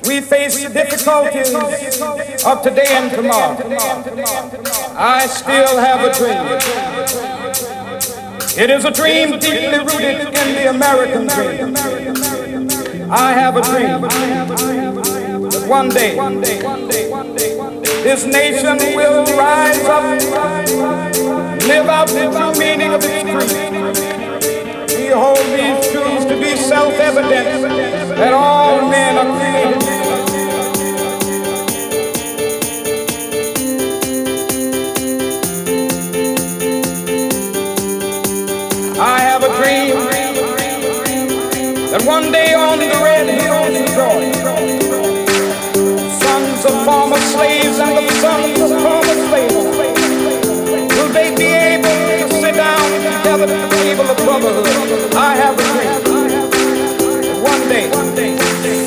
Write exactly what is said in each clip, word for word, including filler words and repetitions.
We face the difficulties of today and tomorrow. I still have a dream. It is a dream deeply rooted in the American dream. I have a dream that one day this nation will rise up, live out the true meaning of its creed. We hold these truths to be self-evident that all men are created. I have a dream that one day on the red hills of Georgia, sons of former slaves and the sons of former slaves, will they be able to sit down together at the table of brotherhood? I have a dream that one day, one day, one day.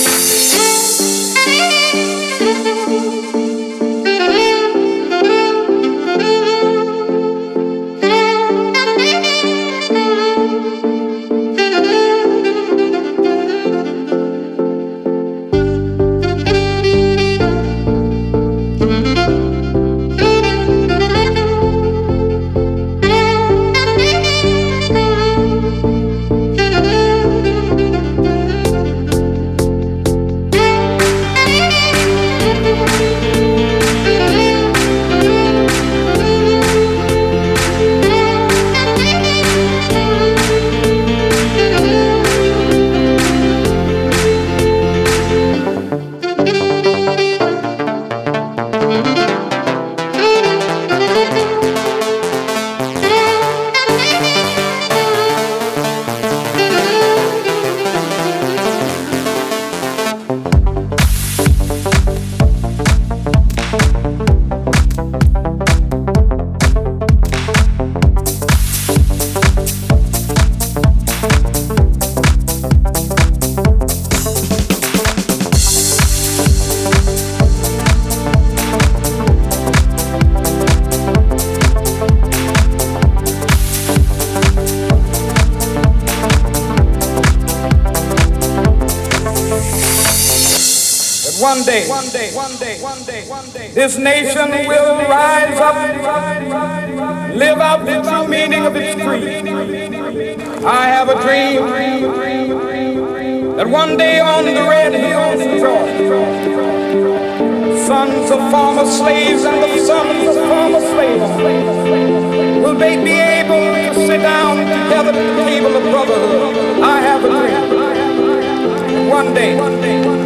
One day, one day, one day, one day, one day, this nation will rise up, live out the true meaning of its creed. I have a dream that one day on the red hills of Georgia, sons of former slaves and the sons of former slaves, will they be able to sit down together at the table of brotherhood? I have a dream. One day, one day.